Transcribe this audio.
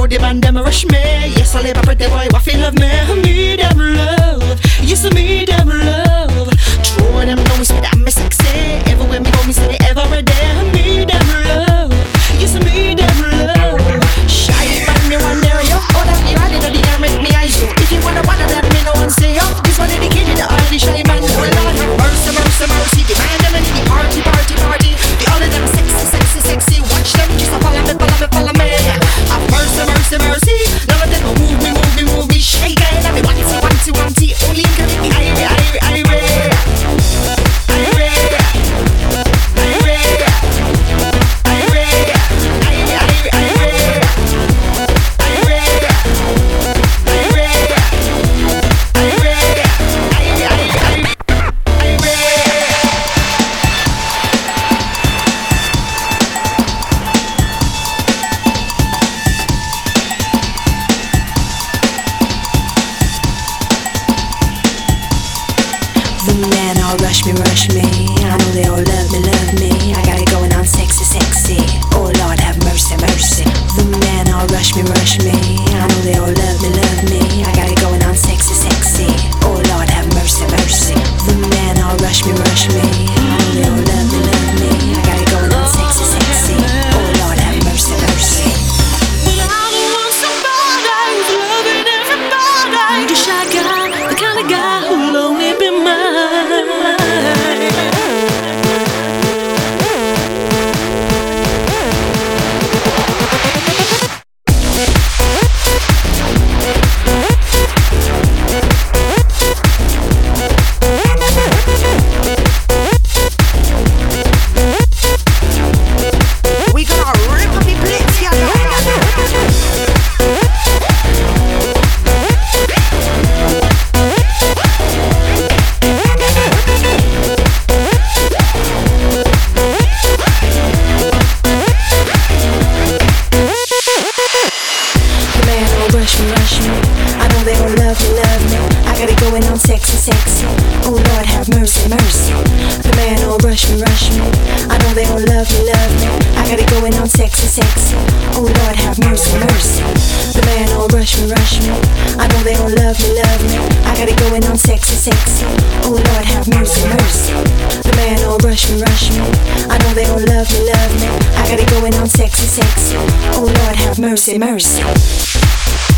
the man them rush me. Yes, I live a pretty boy, what feel love me. Me them love, yes, me them love. True, them know me say that me sexy. Everywhere me go, me say me every day. Me them love, yes, me them love. Shy man, me wonder yo. Oh, that me ready to the air, make me eyes you. If you wanna let me know and say yo. This one dedicated to all the shy man. Oh Lord, mercy, mercy, mercy. The man them in the party, party, party. The all of them sexy, sexy, sexy. Watch them just a follow me, follow me, follow me. Have mercy, mercy, mercy. None of them go move me, move me, move me. Shake it, let me want it, want it, want it. Only can make me irate, irate, irate. Rush me, I know they all love me. I got it going on sexy, sexy. Oh Lord, have mercy, mercy. The men all rush me, I know they all love me. I got it going on sexy, sexy. Oh Lord, have mercy, mercy. The men all rush me, I know they all love me. I got it going on sexy, sexy. Oh Lord, have mercy, mercy. Well, I don't want somebody who's loving everybody. The shy guy, the kind of guy who'll only be mine. Rush me, I know they all love me. I got it going on sexy, sexy. Oh Lord, have mercy, mercy. The man all rush me, I know they all love me. I got it going on sexy, sexy. Oh Lord, have mercy, mercy. The man all rush me, I know they all love me. I got it going on sexy, sexy. Oh Lord, have mercy, mercy. The man all rush me, I know they all love me. I got it going on sexy, sexy. Oh Lord, have mercy, mercy.